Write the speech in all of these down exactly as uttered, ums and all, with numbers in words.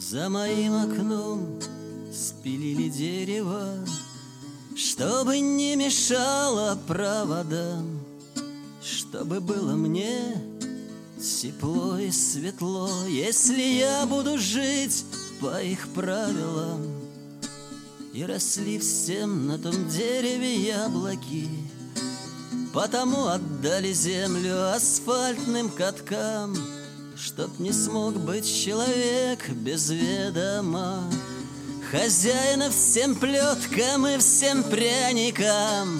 За моим окном спилили дерево, чтобы не мешало проводам, чтобы было мне тепло и светло, если я буду жить по их правилам. И росли всем на том дереве яблоки, потому отдали землю асфальтным каткам, чтоб не смог быть человек без ведома хозяина всем плеткам и всем пряникам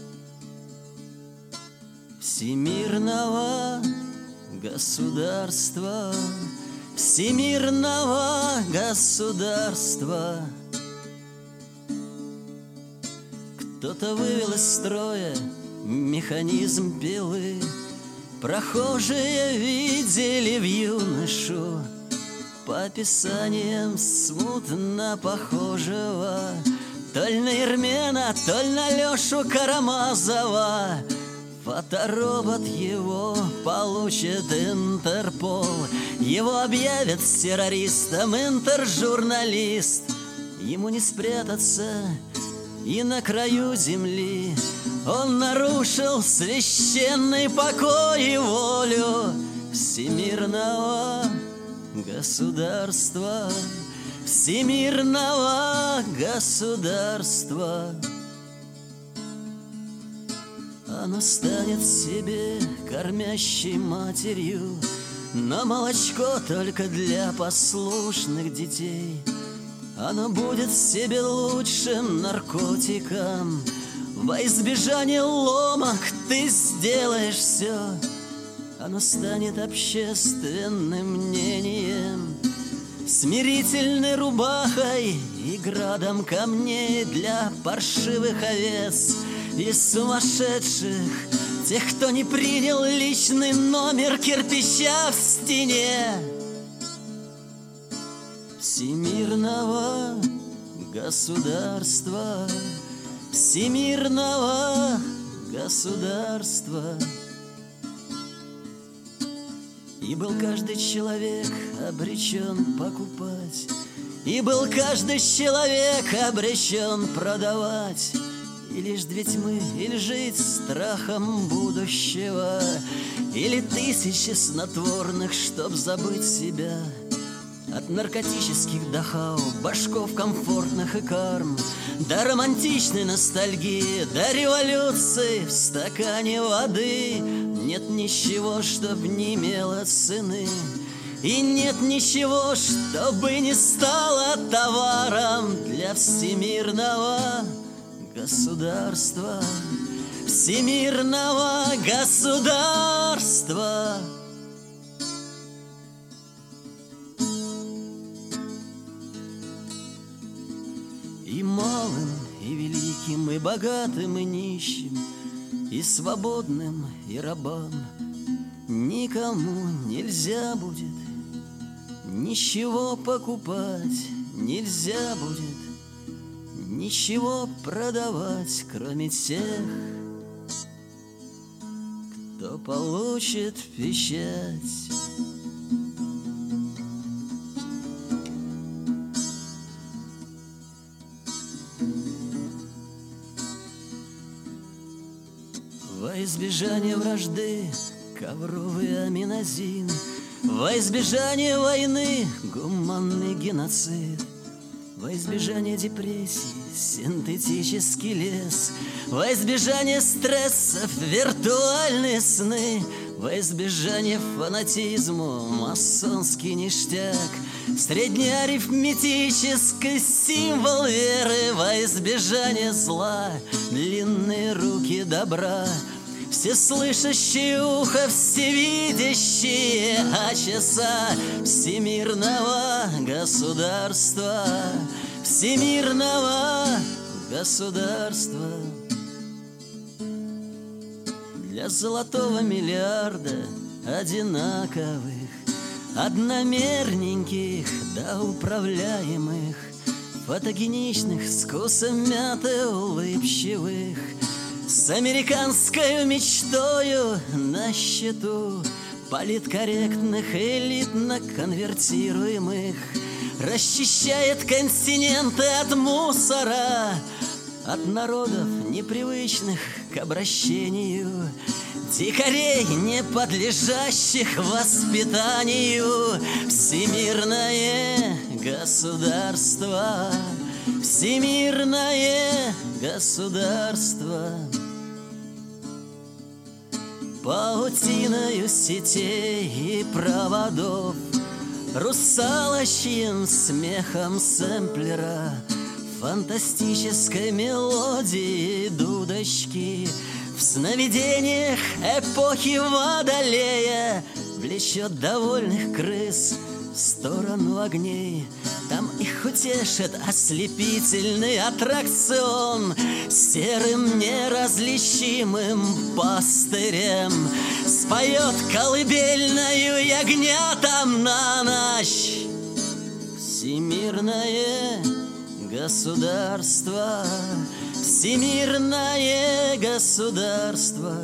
всемирного государства, всемирного государства. Кто-то вывел из строя механизм пилы, прохожие видели в юношу по описаниям смутно похожего то ли на Ермена, то ли на Лешу Карамазова. Фоторобот его получит Интерпол, его объявят террористом интержурналист. Ему не спрятаться и на краю земли. Он нарушил священный покой и волю всемирного государства, всемирного государства. Оно станет себе кормящей матерью, но молочко только для послушных детей. Оно будет себе лучшим наркотиком. Во избежание ломок ты сделаешь все. Оно станет общественным мнением, смирительной рубахой и градом камней для паршивых овец и сумасшедших, тех, кто не принял личный номер кирпича в стене всемирного государства, всемирного государства. И был каждый человек обречен покупать, и был каждый человек обречен продавать. И лишь две тьмы, или жить страхом будущего, или тысячи снотворных, чтоб забыть себя. От наркотических дахау, башков комфортных и карм, до романтичной ностальгии, до революции в стакане воды. Нет ничего, чтоб не имело цены, и нет ничего, чтобы не стало товаром для всемирного государства, всемирного государства. И малым, и великим, и богатым, и нищим, и свободным, и рабам никому нельзя будет ничего покупать, нельзя будет ничего продавать, кроме тех, кто получит печать. Во избежание вражды ковровый аминозин, во избежание войны гуманный геноцид, во избежание депрессии синтетический лес, во избежание стрессов виртуальные сны, во избежание фанатизму масонский ништяк, среднеарифметический символ веры, во избежание зла длинные руки добра, всеслышащие ухо, всевидящие часа всемирного государства, всемирного государства. Для золотого миллиарда одинаковых, одномерненьких да управляемых, фотогеничных, с вкусом мяты улыбчивых, с американской мечтою на счету, политкорректных, элитно конвертируемых, расчищает континенты от мусора, от народов, непривычных к обращению, дикарей, не подлежащих воспитанию. Всемирное государство, всемирное государство, паутиною сетей и проводов, русалочьим смехом сэмплера, фантастической мелодии дудочки, в сновидениях эпохи Водолея влечет довольных крыс в сторону огней. Там их утешит ослепительный аттракцион серым неразличимым пастырем. Споет колыбельную ягнятам на ночь. Всемирное государство, всемирное государство.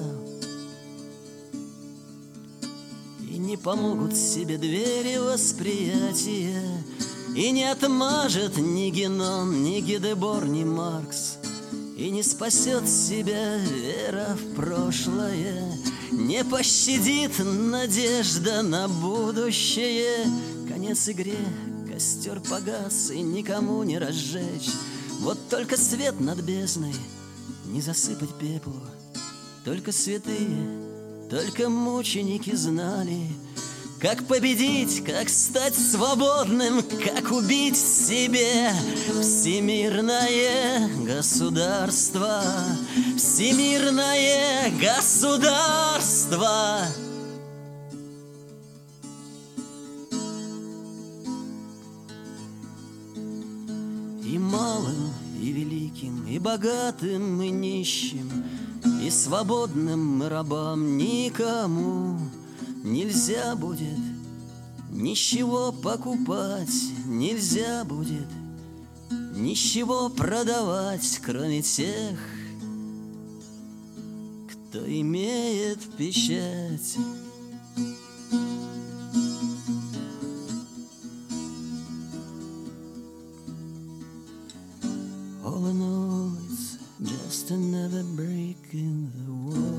И не помогут себе двери восприятия, и не отмажет ни Генон, ни Гедебор, ни Маркс, и не спасет себя вера в прошлое, не пощадит надежда на будущее. Конец игре, костер погас и никому не разжечь. Вот только свет над бездной не засыпать пеплу. Только святые, только мученики знали, как победить, как стать свободным, как убить в себе. Всемирное государство, всемирное государство. И малым, и великим, и богатым, и нищим, и свободным, и рабам никому нельзя будет ничего покупать, нельзя будет ничего продавать, кроме тех, кто имеет печать. All in all, it's just another break in the wall.